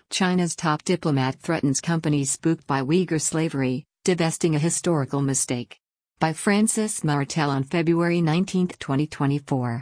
China's top diplomat threatens companies spooked by Uyghur slavery, divesting a historical mistake. By Francis Martel on February 19, 2024.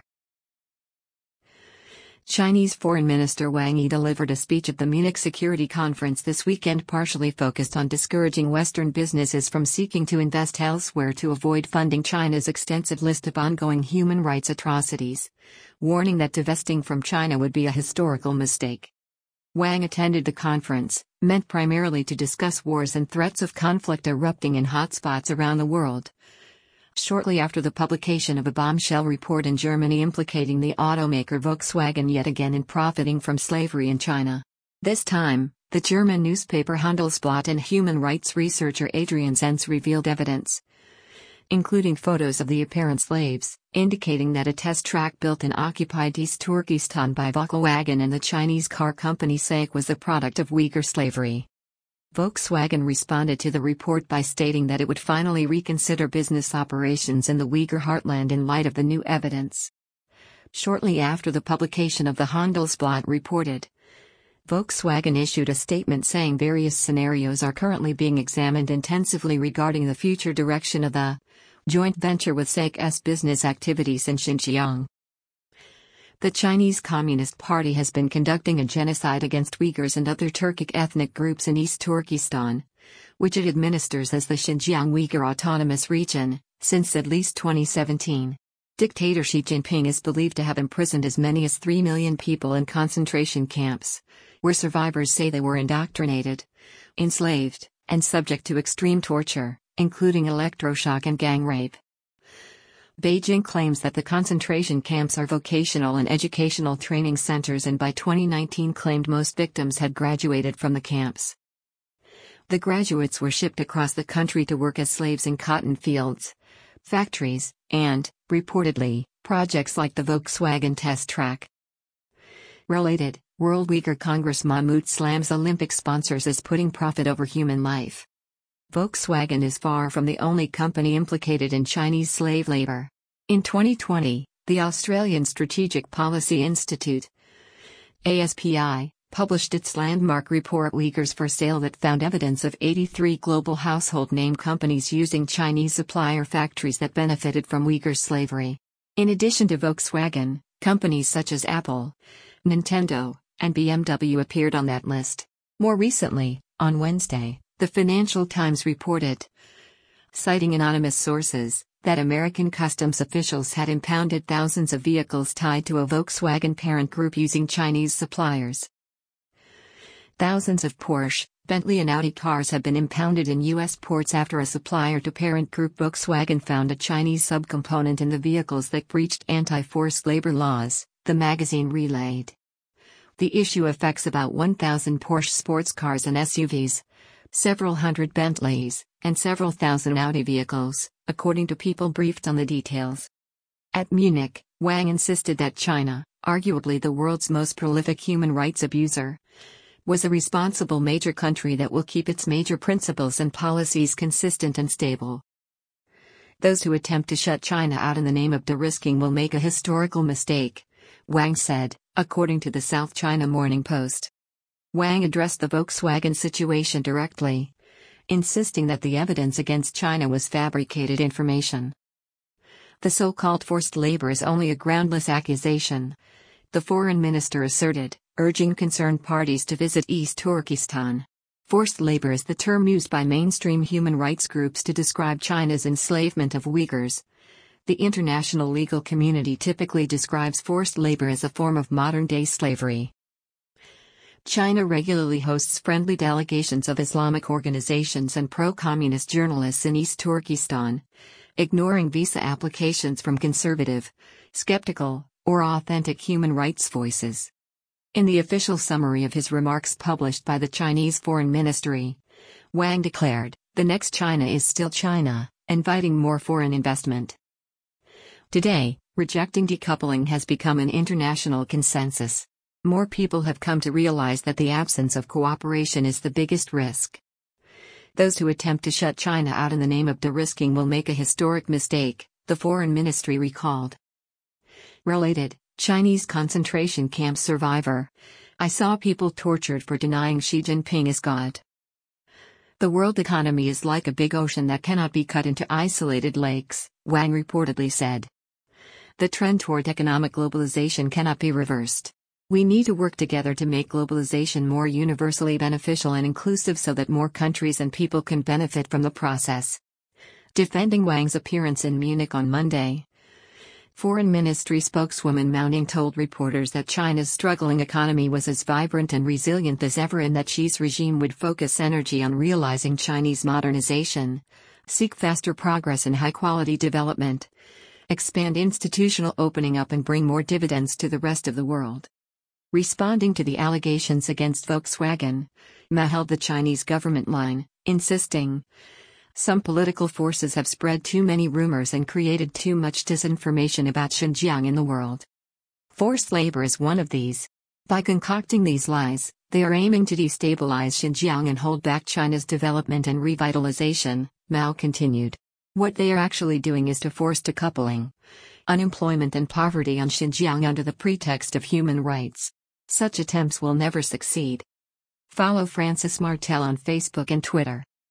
Chinese Foreign Minister Wang Yi delivered a speech at the Munich Security Conference this weekend partially focused on discouraging Western businesses from seeking to invest elsewhere to avoid funding China's extensive list of ongoing human rights atrocities, warning that divesting from China would be a historical mistake. Wang attended the conference, meant primarily to discuss wars and threats of conflict erupting in hotspots around the world, shortly after the publication of a bombshell report in Germany implicating the automaker Volkswagen yet again in profiting from slavery in China. This time, the German newspaper Handelsblatt and human rights researcher Adrian Zenz revealed evidence, including photos of the apparent slaves, indicating that a test track built in occupied East Turkestan by Volkswagen and the Chinese car company SAIC was the product of Uyghur slavery. Volkswagen responded to the report by stating that it would finally reconsider business operations in the Uyghur heartland in light of the new evidence. Shortly after the publication of the Handelsblatt reported, Volkswagen issued a statement saying various scenarios are currently being examined intensively regarding the future direction of the joint venture with SAIC's business activities in Xinjiang. The Chinese Communist Party has been conducting a genocide against Uyghurs and other Turkic ethnic groups in East Turkestan, which it administers as the Xinjiang Uyghur Autonomous Region, since at least 2017. Dictator Xi Jinping is believed to have imprisoned as many as 3 million people in concentration camps, where survivors say they were indoctrinated, enslaved, and subject to extreme torture, including electroshock and gang rape. Beijing claims that the concentration camps are vocational and educational training centers and by 2019 claimed most victims had graduated from the camps. The graduates were shipped across the country to work as slaves in cotton fields, factories, and, reportedly, projects like the Volkswagen test track. Related, World Uyghur Congress Mahmoud slams Olympic sponsors as putting profit over human life. Volkswagen is far from the only company implicated in Chinese slave labor. In 2020, the Australian Strategic Policy Institute, ASPI, published its landmark report Uyghurs for Sale that found evidence of 83 global household name companies using Chinese supplier factories that benefited from Uyghur slavery. In addition to Volkswagen, companies such as Apple, Nintendo, and BMW appeared on that list. More recently, on Wednesday, the Financial Times reported, citing anonymous sources, that American customs officials had impounded thousands of vehicles tied to a Volkswagen parent group using Chinese suppliers. Thousands of Porsche, Bentley and Audi cars have been impounded in U.S. ports after a supplier to parent group Volkswagen found a Chinese subcomponent in the vehicles that breached anti-forced labor laws, the magazine relayed. The issue affects about 1,000 Porsche sports cars and SUVs, several hundred Bentleys, and several thousand Audi vehicles, according to people briefed on the details. At Munich, Wang insisted that China, arguably the world's most prolific human rights abuser, was a responsible major country that will keep its major principles and policies consistent and stable. Those who attempt to shut China out in the name of de-risking will make a historical mistake, Wang said, according to the South China Morning Post. Wang addressed the Volkswagen situation directly, insisting that the evidence against China was fabricated information. The so-called forced labor is only a groundless accusation, the foreign minister asserted, urging concerned parties to visit East Turkestan. Forced labor is the term used by mainstream human rights groups to describe China's enslavement of Uyghurs. The international legal community typically describes forced labor as a form of modern-day slavery. China regularly hosts friendly delegations of Islamic organizations and pro-communist journalists in East Turkestan, ignoring visa applications from conservative, skeptical, or authentic human rights voices. In the official summary of his remarks published by the Chinese Foreign Ministry, Wang declared, "The next China is still China, inviting more foreign investment." Today, rejecting decoupling has become an international consensus. More people have come to realize that the absence of cooperation is the biggest risk. Those who attempt to shut China out in the name of de-risking will make a historic mistake, the Foreign Ministry recalled. Related, Chinese concentration camp survivor, I saw people tortured for denying Xi Jinping is God. The world economy is like a big ocean that cannot be cut into isolated lakes, Wang reportedly said. The trend toward economic globalization cannot be reversed. We need to work together to make globalization more universally beneficial and inclusive so that more countries and people can benefit from the process. Defending Wang's appearance in Munich on Monday, Foreign Ministry spokeswoman Mao Ning told reporters that China's struggling economy was as vibrant and resilient as ever and that Xi's regime would focus energy on realizing Chinese modernization, seek faster progress and high-quality development, expand institutional opening up and bring more dividends to the rest of the world. Responding to the allegations against Volkswagen, Mao held the Chinese government line, insisting, "Some political forces have spread too many rumors and created too much disinformation about Xinjiang in the world. Forced labor is one of these. By concocting these lies, they are aiming to destabilize Xinjiang and hold back China's development and revitalization," Mao continued. "What they are actually doing is to force decoupling, unemployment and poverty on Xinjiang under the pretext of human rights. Such attempts will never succeed." Follow Francis Martel on Facebook and Twitter.